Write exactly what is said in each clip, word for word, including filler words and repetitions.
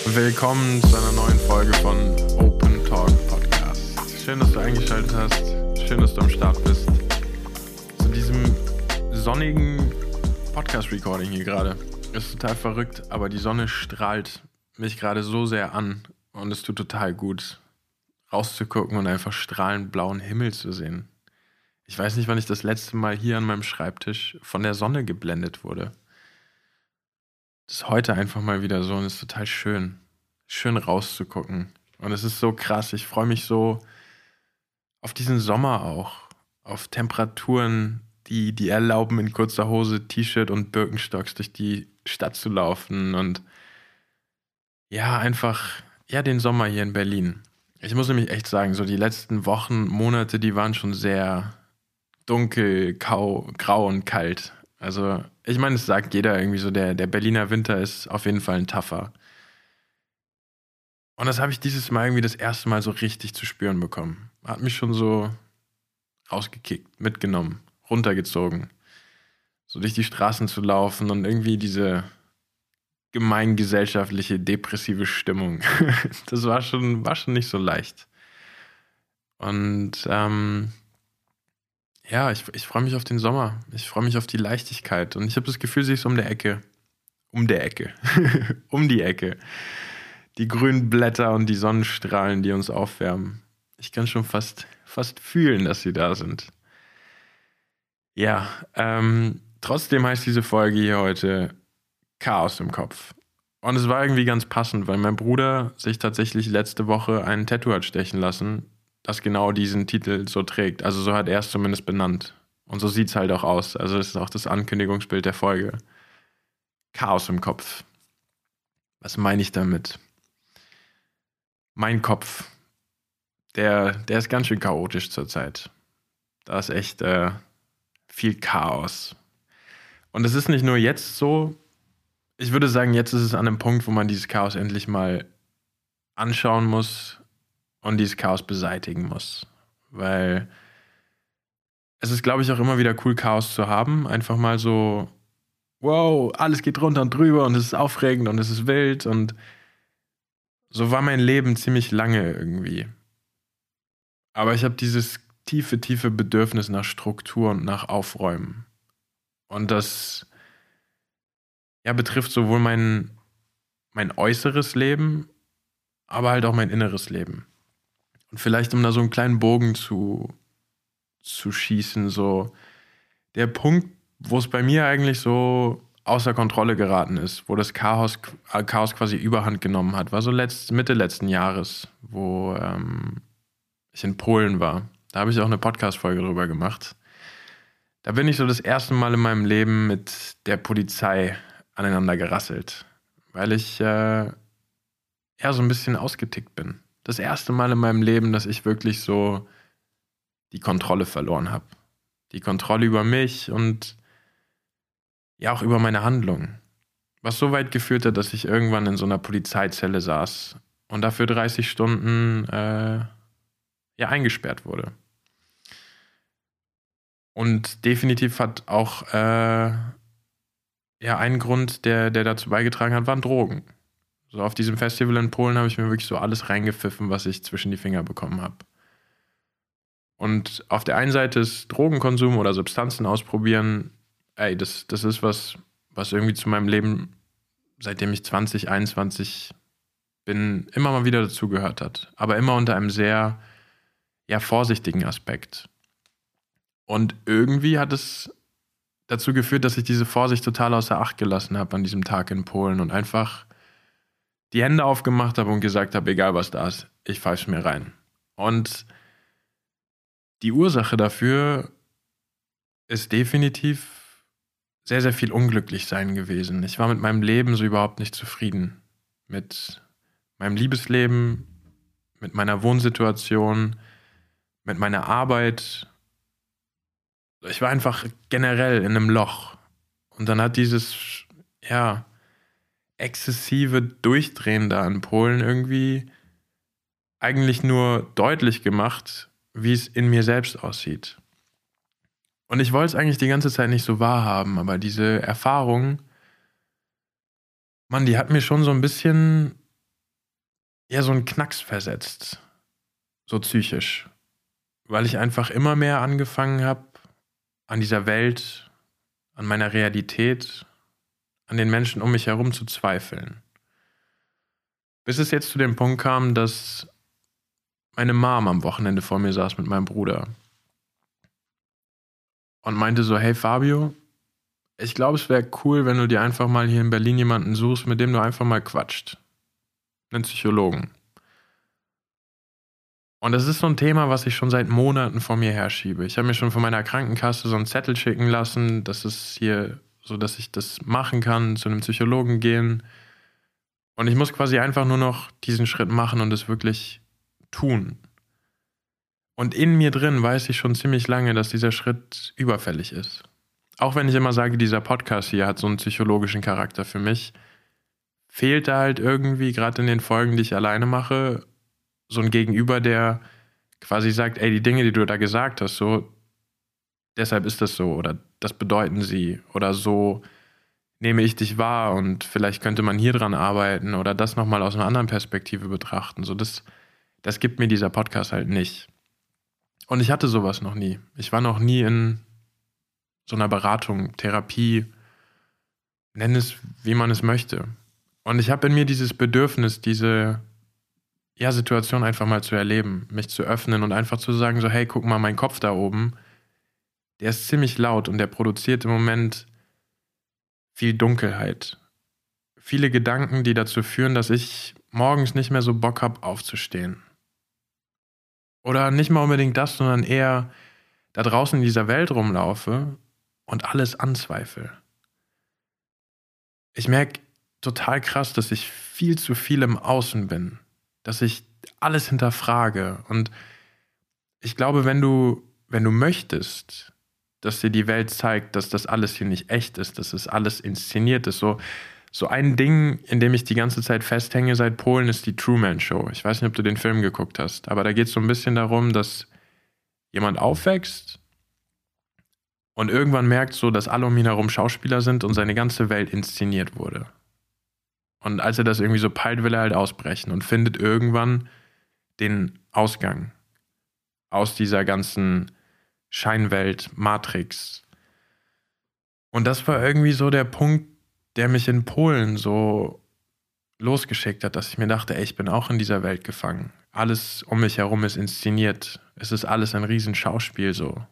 Willkommen zu einer neuen Folge von Open Talk Podcast. Schön, dass du eingeschaltet hast. Schön, dass du am Start bist. Zu diesem sonnigen Podcast-Recording hier gerade. Ist total verrückt, aber die Sonne strahlt mich gerade so sehr an und es tut total gut, rauszugucken und einfach strahlend blauen Himmel zu sehen. Ich weiß nicht, wann ich das letzte Mal hier an meinem Schreibtisch von der Sonne geblendet wurde. Das ist heute einfach mal wieder so und es ist total schön. Schön rauszugucken. Und es ist so krass. Ich freue mich so auf diesen Sommer auch. Auf Temperaturen, die, die erlauben, in kurzer Hose, T-Shirt und Birkenstocks durch die Stadt zu laufen. Und ja, einfach, ja, den Sommer hier in Berlin. Ich muss nämlich echt sagen, so die letzten Wochen, Monate, die waren schon sehr dunkel, kau, grau und kalt. Also, ich meine, es sagt jeder irgendwie so, der, der Berliner Winter ist auf jeden Fall ein tougher. Und das habe ich dieses Mal irgendwie das erste Mal so richtig zu spüren bekommen. Hat mich schon so rausgekickt, mitgenommen, runtergezogen. So durch die Straßen zu laufen und irgendwie diese gemeingesellschaftliche, depressive Stimmung. Das war schon, war schon nicht so leicht. Und ähm, ja, ich, ich freue mich auf den Sommer. Ich freue mich auf die Leichtigkeit. Und ich habe das Gefühl, sie ist um der Ecke. Um der Ecke. Um die Ecke. Die grünen Blätter und die Sonnenstrahlen, die uns aufwärmen. Ich kann schon fast, fast fühlen, dass sie da sind. Ja, ähm, trotzdem heißt diese Folge hier heute Chaos im Kopf. Und es war irgendwie ganz passend, weil mein Bruder sich tatsächlich letzte Woche ein Tattoo hat stechen lassen, das genau diesen Titel so trägt. Also so hat er es zumindest benannt. Und so sieht es halt auch aus. Also das ist auch das Ankündigungsbild der Folge. Chaos im Kopf. Was meine ich damit? Mein Kopf, der, der ist ganz schön chaotisch zurzeit. Da ist echt äh, viel Chaos. Und es ist nicht nur jetzt so. Ich würde sagen, jetzt ist es an einem Punkt, wo man dieses Chaos endlich mal anschauen muss und dieses Chaos beseitigen muss. Weil es ist, glaube ich, auch immer wieder cool, Chaos zu haben. Einfach mal so, wow, alles geht runter und drüber und es ist aufregend und es ist wild. Und so war mein Leben ziemlich lange irgendwie. Aber ich habe dieses tiefe, tiefe Bedürfnis nach Struktur und nach Aufräumen. Und das ja, betrifft sowohl mein, mein äußeres Leben, aber halt auch mein inneres Leben. Und vielleicht, um da so einen kleinen Bogen zu, zu schießen, so der Punkt, wo es bei mir eigentlich so außer Kontrolle geraten ist, wo das Chaos, Chaos quasi Überhand genommen hat, war so letzt, Mitte letzten Jahres, wo ähm, ich in Polen war. Da habe ich auch eine Podcast-Folge drüber gemacht. Da bin ich so das erste Mal in meinem Leben mit der Polizei aneinander gerasselt, weil ich äh, ja so ein bisschen ausgetickt bin. Das erste Mal in meinem Leben, dass ich wirklich so die Kontrolle verloren habe. Die Kontrolle über mich und ja auch über meine Handlungen. Was so weit geführt hat, dass ich irgendwann in so einer Polizeizelle saß und dafür dreißig Stunden äh, ja eingesperrt wurde. Und definitiv hat auch äh, ja ein Grund, der, der dazu beigetragen hat, waren Drogen. So auf diesem Festival in Polen habe ich mir wirklich so alles reingepfiffen, was ich zwischen die Finger bekommen habe. Und auf der einen Seite ist Drogenkonsum oder Substanzen ausprobieren, ey, das, das ist was, was irgendwie zu meinem Leben, seitdem ich zwanzig, einundzwanzig bin, immer mal wieder dazugehört hat. Aber immer unter einem sehr, ja, vorsichtigen Aspekt. Und irgendwie hat es dazu geführt, dass ich diese Vorsicht total außer Acht gelassen habe an diesem Tag in Polen und einfach die Hände aufgemacht habe und gesagt habe, egal was da ist, ich pfeife mir rein. Und die Ursache dafür ist definitiv sehr, sehr viel Unglücklichsein gewesen. Ich war mit meinem Leben so überhaupt nicht zufrieden. Mit meinem Liebesleben, mit meiner Wohnsituation, mit meiner Arbeit. Ich war einfach generell in einem Loch. Und dann hat dieses, ja, exzessive Durchdrehen da in Polen irgendwie eigentlich nur deutlich gemacht, wie es in mir selbst aussieht. Und ich wollte es eigentlich die ganze Zeit nicht so wahrhaben, aber diese Erfahrung, Mann, die hat mir schon so ein bisschen ja, so einen Knacks versetzt, so psychisch, weil ich einfach immer mehr angefangen habe, an dieser Welt, an meiner Realität, an den Menschen um mich herum zu zweifeln. Bis es jetzt zu dem Punkt kam, dass meine Mom am Wochenende vor mir saß mit meinem Bruder und meinte so, hey Fabio, ich glaube, es wäre cool, wenn du dir einfach mal hier in Berlin jemanden suchst, mit dem du einfach mal quatscht. Einen Psychologen. Und das ist so ein Thema, was ich schon seit Monaten vor mir herschiebe. Ich habe mir schon von meiner Krankenkasse so einen Zettel schicken lassen, dass es hier so, dass ich das machen kann, zu einem Psychologen gehen. Und ich muss quasi einfach nur noch diesen Schritt machen und es wirklich tun. Und in mir drin weiß ich schon ziemlich lange, dass dieser Schritt überfällig ist. Auch wenn ich immer sage, dieser Podcast hier hat so einen psychologischen Charakter für mich, fehlt da halt irgendwie, gerade in den Folgen, die ich alleine mache, so ein Gegenüber, der quasi sagt, ey, die Dinge, die du da gesagt hast, so, deshalb ist das so oder das bedeuten sie oder so nehme ich dich wahr und vielleicht könnte man hier dran arbeiten oder das nochmal aus einer anderen Perspektive betrachten. So, das, das gibt mir dieser Podcast halt nicht. Und ich hatte sowas noch nie. Ich war noch nie in so einer Beratung, Therapie, nenn es, wie man es möchte. Und ich habe in mir dieses Bedürfnis, diese ja, Situation einfach mal zu erleben, mich zu öffnen und einfach zu sagen, so, hey, guck mal, mein Kopf da oben, der ist ziemlich laut und der produziert im Moment viel Dunkelheit. Viele Gedanken, die dazu führen, dass ich morgens nicht mehr so Bock habe, aufzustehen. Oder nicht mal unbedingt das, sondern eher da draußen in dieser Welt rumlaufe und alles anzweifle. Ich merke total krass, dass ich viel zu viel im Außen bin, dass ich alles hinterfrage. Und ich glaube, wenn du, wenn du möchtest, dass dir die Welt zeigt, dass das alles hier nicht echt ist, dass es alles inszeniert ist, so, so ein Ding, in dem ich die ganze Zeit festhänge seit Polen, ist die Truman Show. Ich weiß nicht, ob du den Film geguckt hast, aber da geht es so ein bisschen darum, dass jemand aufwächst und irgendwann merkt so, dass alle um ihn herum Schauspieler sind und seine ganze Welt inszeniert wurde. Und als er das irgendwie so peilt, will er halt ausbrechen und findet irgendwann den Ausgang aus dieser ganzen Scheinwelt, Matrix. Und das war irgendwie so der Punkt, der mich in Polen so losgeschickt hat, dass ich mir dachte, ey, ich bin auch in dieser Welt gefangen. Alles um mich herum ist inszeniert. Es ist alles ein Riesenschauspiel so.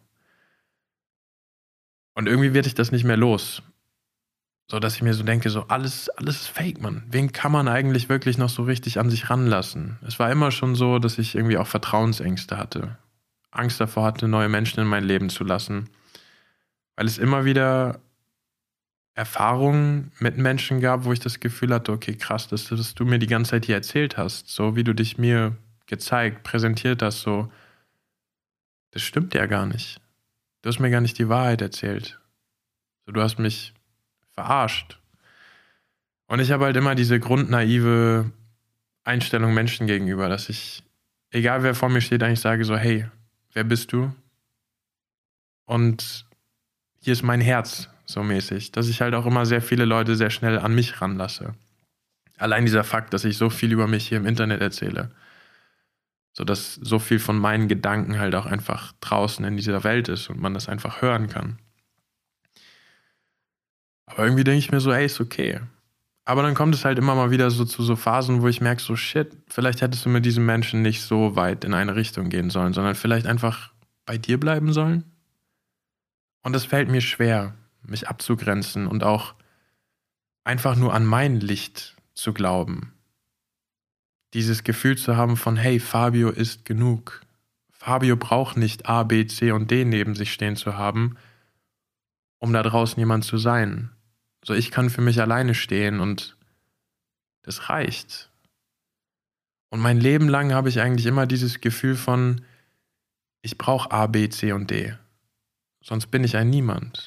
Und irgendwie werde ich das nicht mehr los. So, dass ich mir so denke, so alles, alles ist fake, Mann. Wen kann man eigentlich wirklich noch so richtig an sich ranlassen? Es war immer schon so, dass ich irgendwie auch Vertrauensängste hatte. Angst davor hatte, neue Menschen in mein Leben zu lassen. Weil es immer wieder Erfahrungen mit Menschen gab, wo ich das Gefühl hatte, okay, krass, dass, dass du mir die ganze Zeit hier erzählt hast, so wie du dich mir gezeigt, präsentiert hast, so, das stimmt ja gar nicht. Du hast mir gar nicht die Wahrheit erzählt. So, du hast mich verarscht. Und ich habe halt immer diese grundnaive Einstellung Menschen gegenüber, dass ich, egal wer vor mir steht, eigentlich sage so, hey, wer bist du? Und hier ist mein Herz, so mäßig. Dass ich halt auch immer sehr viele Leute sehr schnell an mich ranlasse. Allein dieser Fakt, dass ich so viel über mich hier im Internet erzähle. So dass so viel von meinen Gedanken halt auch einfach draußen in dieser Welt ist und man das einfach hören kann. Aber irgendwie denke ich mir so, ey, ist okay. Aber dann kommt es halt immer mal wieder so zu so Phasen, wo ich merke, so shit, vielleicht hättest du mit diesem Menschen nicht so weit in eine Richtung gehen sollen, sondern vielleicht einfach bei dir bleiben sollen. Und es fällt mir schwer, mich abzugrenzen und auch einfach nur an mein Licht zu glauben. Dieses Gefühl zu haben von, hey, Fabio ist genug. Fabio braucht nicht A, B, C und D neben sich stehen zu haben, um da draußen jemand zu sein. So, ich kann für mich alleine stehen und das reicht. Und mein Leben lang habe ich eigentlich immer dieses Gefühl von, ich brauche A, B, C und D. Sonst bin ich ein Niemand.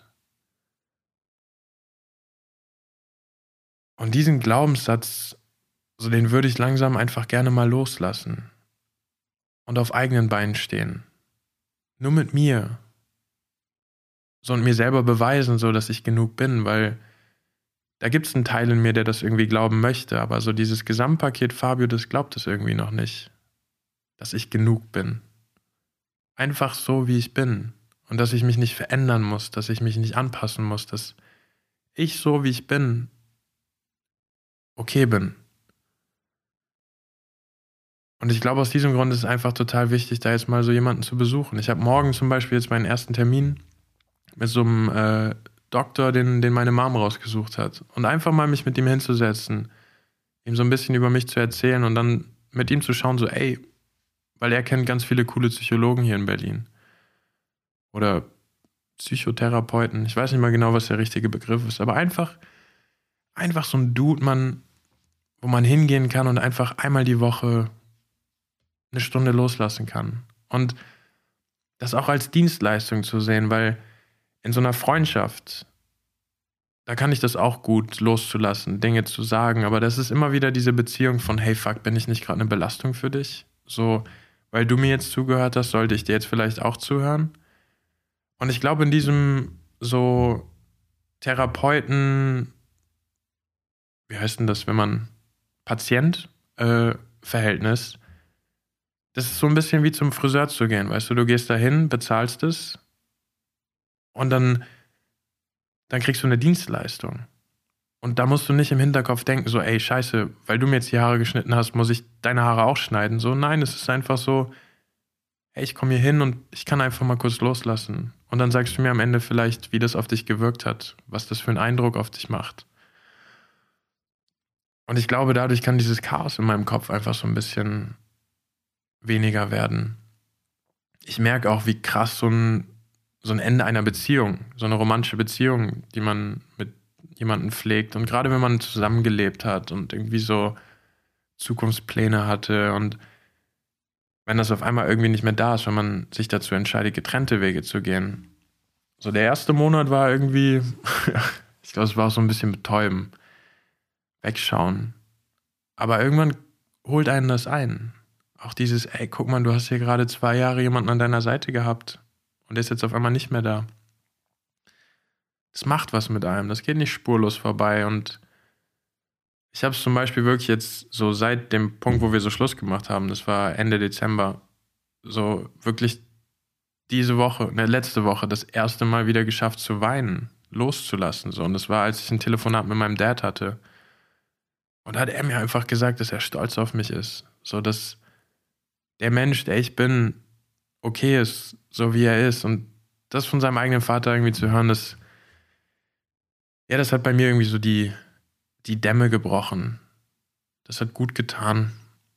Und diesen Glaubenssatz, so den würde ich langsam einfach gerne mal loslassen. Und auf eigenen Beinen stehen. Nur mit mir. So und mir selber beweisen, so dass ich genug bin, weil Da gibt es einen Teil in mir, der das irgendwie glauben möchte, aber so dieses Gesamtpaket Fabio, das glaubt es irgendwie noch nicht, dass ich genug bin. Einfach so, wie ich bin. Und dass ich mich nicht verändern muss, dass ich mich nicht anpassen muss, dass ich so, wie ich bin, okay bin. Und ich glaube, aus diesem Grund ist es einfach total wichtig, da jetzt mal so jemanden zu besuchen. Ich habe morgen zum Beispiel jetzt meinen ersten Termin mit so einem äh, Doktor, den, den meine Mom rausgesucht hat. Und einfach mal mich mit ihm hinzusetzen, ihm so ein bisschen über mich zu erzählen und dann mit ihm zu schauen, so, ey, weil er kennt ganz viele coole Psychologen hier in Berlin. Oder Psychotherapeuten. Ich weiß nicht mal genau, was der richtige Begriff ist, aber einfach, einfach so ein Dude, man, wo man hingehen kann und einfach einmal die Woche eine Stunde loslassen kann. Und das auch als Dienstleistung zu sehen, weil in so einer Freundschaft, da kann ich das auch gut loszulassen, Dinge zu sagen, aber das ist immer wieder diese Beziehung von, hey fuck, bin ich nicht gerade eine Belastung für dich? So, weil du mir jetzt zugehört hast, sollte ich dir jetzt vielleicht auch zuhören? Und ich glaube, in diesem so Therapeuten, wie heißt denn das, wenn man Patient äh, Verhältnis, das ist so ein bisschen wie zum Friseur zu gehen, weißt du, du gehst dahin, bezahlst es und dann, dann kriegst du eine Dienstleistung. Und da musst du nicht im Hinterkopf denken, so, ey, scheiße, weil du mir jetzt die Haare geschnitten hast, muss ich deine Haare auch schneiden. So, nein, es ist einfach so, hey, ich komme hier hin und ich kann einfach mal kurz loslassen. Und dann sagst du mir am Ende vielleicht, wie das auf dich gewirkt hat, was das für einen Eindruck auf dich macht. Und ich glaube, dadurch kann dieses Chaos in meinem Kopf einfach so ein bisschen weniger werden. Ich merke auch, wie krass so ein, so ein Ende einer Beziehung, so eine romantische Beziehung, die man mit jemandem pflegt. Und gerade wenn man zusammengelebt hat und irgendwie so Zukunftspläne hatte und wenn das auf einmal irgendwie nicht mehr da ist, wenn man sich dazu entscheidet, getrennte Wege zu gehen. So der erste Monat war irgendwie, ich glaube, es war auch so ein bisschen betäuben, wegschauen. Aber irgendwann holt einen das ein. Auch dieses, ey, guck mal, du hast hier gerade zwei Jahre jemanden an deiner Seite gehabt und der ist jetzt auf einmal nicht mehr da. Das macht was mit einem, das geht nicht spurlos vorbei. Und ich habe es zum Beispiel wirklich jetzt so seit dem Punkt, wo wir so Schluss gemacht haben, das war Ende Dezember, so wirklich diese Woche, ne, letzte Woche, das erste Mal wieder geschafft zu weinen, loszulassen. So. Und das war, als ich ein Telefonat mit meinem Dad hatte. Und da hat er mir einfach gesagt, dass er stolz auf mich ist. So, dass der Mensch, der ich bin, okay ist, so wie er ist. Und das von seinem eigenen Vater irgendwie zu hören, das, ja, das hat bei mir irgendwie so die, die Dämme gebrochen. Das hat gut getan.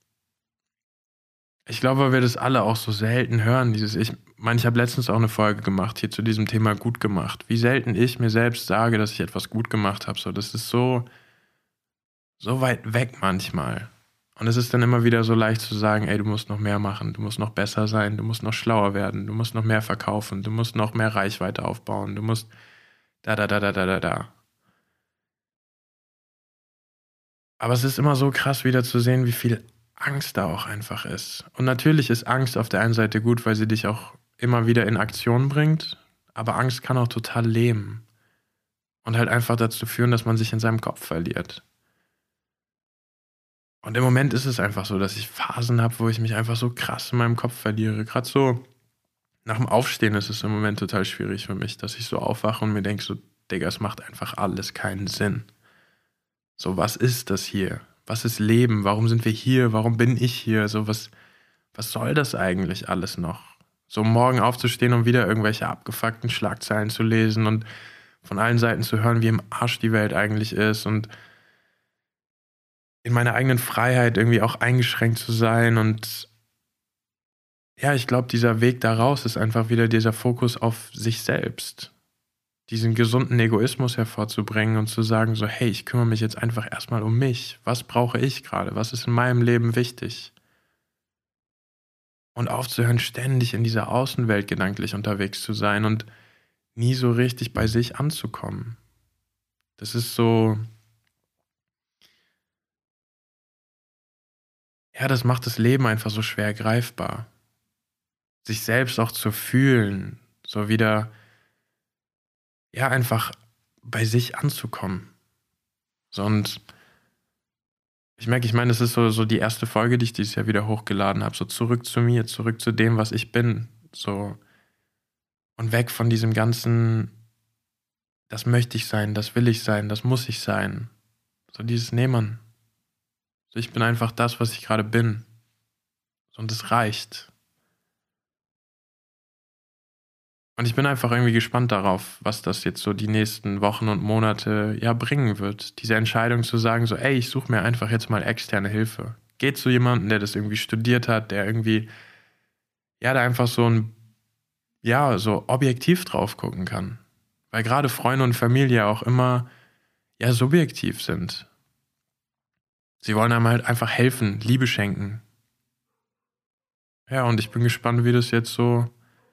Ich glaube, weil wir das alle auch so selten hören, dieses ich, meine, ich habe letztens auch eine Folge gemacht hier zu diesem Thema gut gemacht. Wie selten ich mir selbst sage, dass ich etwas gut gemacht habe. So, das ist so, so weit weg manchmal. Und es ist dann immer wieder so leicht zu sagen, ey, du musst noch mehr machen, du musst noch besser sein, du musst noch schlauer werden, du musst noch mehr verkaufen, du musst noch mehr Reichweite aufbauen, du musst da, da, da, da, da, da, da. Aber es ist immer so krass wieder zu sehen, wie viel Angst da auch einfach ist. Und natürlich ist Angst auf der einen Seite gut, weil sie dich auch immer wieder in Aktion bringt, aber Angst kann auch total lähmen und halt einfach dazu führen, dass man sich in seinem Kopf verliert. Und im Moment ist es einfach so, dass ich Phasen habe, wo ich mich einfach so krass in meinem Kopf verliere. Gerade so nach dem Aufstehen ist es im Moment total schwierig für mich, dass ich so aufwache und mir denke so, Digga, es macht einfach alles keinen Sinn. So, was ist das hier? Was ist Leben? Warum sind wir hier? Warum bin ich hier? So, was, was soll das eigentlich alles noch? So morgen aufzustehen und wieder irgendwelche abgefuckten Schlagzeilen zu lesen und von allen Seiten zu hören, wie im Arsch die Welt eigentlich ist und in meiner eigenen Freiheit irgendwie auch eingeschränkt zu sein. Und ja, ich glaube, dieser Weg da raus ist einfach wieder dieser Fokus auf sich selbst. Diesen gesunden Egoismus hervorzubringen und zu sagen so, hey, ich kümmere mich jetzt einfach erstmal um mich. Was brauche ich gerade? Was ist in meinem Leben wichtig? Und aufzuhören, ständig in dieser Außenwelt gedanklich unterwegs zu sein und nie so richtig bei sich anzukommen. Das ist so, ja, das macht das Leben einfach so schwer greifbar. Sich selbst auch zu fühlen, so wieder, ja, einfach bei sich anzukommen. So, und ich merke, ich meine, es ist so, so die erste Folge, die ich dieses Jahr wieder hochgeladen habe. So zurück zu mir, zurück zu dem, was ich bin. So, und weg von diesem ganzen, das möchte ich sein, das will ich sein, das muss ich sein. So dieses, nee, Mann. So, ich bin einfach das, was ich gerade bin. Und es reicht. Und ich bin einfach irgendwie gespannt darauf, was das jetzt so die nächsten Wochen und Monate ja bringen wird. Diese Entscheidung zu sagen, so, ey, ich suche mir einfach jetzt mal externe Hilfe. Geht zu jemandem, der das irgendwie studiert hat, der irgendwie, ja, da einfach so ein, ja, so objektiv drauf gucken kann. Weil gerade Freunde und Familie auch immer, ja, subjektiv sind. Sie wollen einem halt einfach helfen, Liebe schenken. Ja, und ich bin gespannt, wie das jetzt so,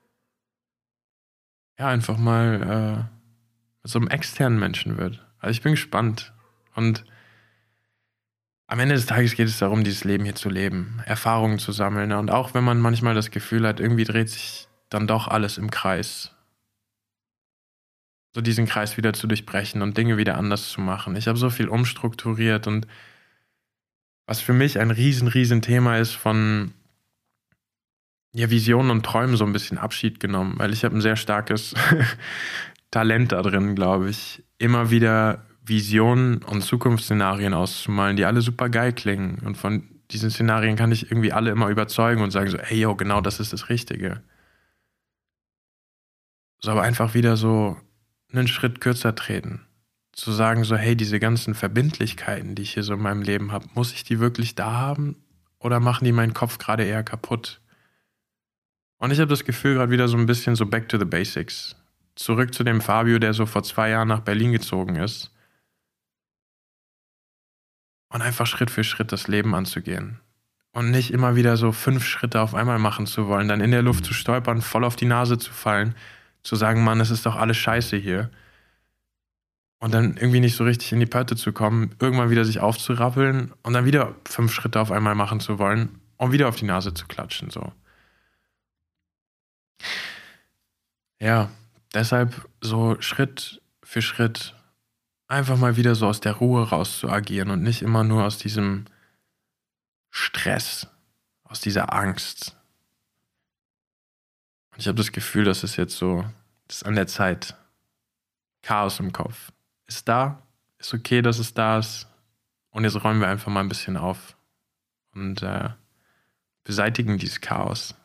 ja, einfach mal äh, mit so einem externen Menschen wird. Also ich bin gespannt. Und am Ende des Tages geht es darum, dieses Leben hier zu leben, Erfahrungen zu sammeln. Und auch wenn man manchmal das Gefühl hat, irgendwie dreht sich dann doch alles im Kreis. So diesen Kreis wieder zu durchbrechen und Dinge wieder anders zu machen. Ich habe so viel umstrukturiert und was für mich ein riesen, riesen Thema ist, von ja, Visionen und Träumen so ein bisschen Abschied genommen, weil ich habe ein sehr starkes Talent da drin, glaube ich, immer wieder Visionen und Zukunftsszenarien auszumalen, die alle super geil klingen. Und von diesen Szenarien kann ich irgendwie alle immer überzeugen und sagen so, ey, yo, genau das ist das Richtige. So, aber einfach wieder so einen Schritt kürzer treten. Zu sagen so, hey, diese ganzen Verbindlichkeiten, die ich hier so in meinem Leben habe, muss ich die wirklich da haben? Oder machen die meinen Kopf gerade eher kaputt? Und ich habe das Gefühl, gerade wieder so ein bisschen so back to the basics. Zurück zu dem Fabio, der so vor zwei Jahren nach Berlin gezogen ist. Und einfach Schritt für Schritt das Leben anzugehen. Und nicht immer wieder so fünf Schritte auf einmal machen zu wollen, dann in der Luft zu stolpern, voll auf die Nase zu fallen, zu sagen, Mann, es ist doch alles scheiße hier. Und dann irgendwie nicht so richtig in die Pötte zu kommen, irgendwann wieder sich aufzurappeln und dann wieder fünf Schritte auf einmal machen zu wollen, um wieder auf die Nase zu klatschen, so. Ja, deshalb so Schritt für Schritt einfach mal wieder so aus der Ruhe raus zu agieren und nicht immer nur aus diesem Stress, aus dieser Angst. Und ich habe das Gefühl, das ist jetzt so, das ist an der Zeit. Chaos im Kopf. Ist da, ist okay, dass es da ist. Und jetzt räumen wir einfach mal ein bisschen auf und äh, beseitigen dieses Chaos.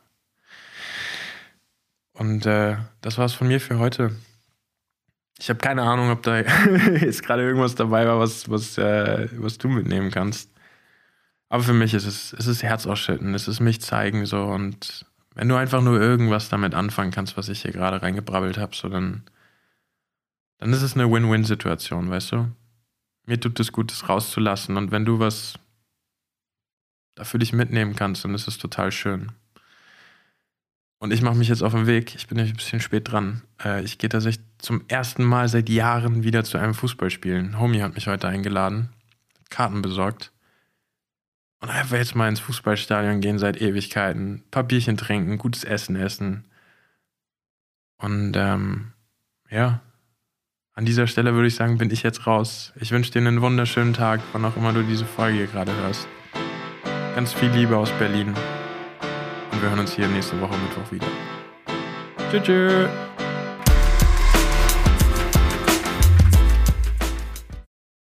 Und äh, das war's von mir für heute. Ich habe keine Ahnung, ob da jetzt gerade irgendwas dabei war, was, was, äh, was du mitnehmen kannst. Aber für mich ist es, es ist Herz ausschütten, es ist mich zeigen so. Und wenn du einfach nur irgendwas damit anfangen kannst, was ich hier gerade reingebrabbelt habe, so dann, dann ist es eine Win-Win-Situation, weißt du? Mir tut es gut, das rauszulassen. Und wenn du was dafür dich mitnehmen kannst, dann ist es total schön. Und ich mache mich jetzt auf den Weg. Ich bin nämlich ein bisschen spät dran. Äh, ich gehe tatsächlich zum ersten Mal seit Jahren wieder zu einem Fußballspielen. Homie hat mich heute eingeladen, Karten besorgt. Und einfach jetzt mal ins Fußballstadion gehen seit Ewigkeiten. Ein paar Bierchen trinken, gutes Essen essen. Und ähm, ja, an dieser Stelle würde ich sagen, bin ich jetzt raus. Ich wünsche dir einen wunderschönen Tag, wann auch immer du diese Folge hier gerade hörst. Ganz viel Liebe aus Berlin. Und wir hören uns hier nächste Woche Mittwoch wieder. Tschüss. Tschüss.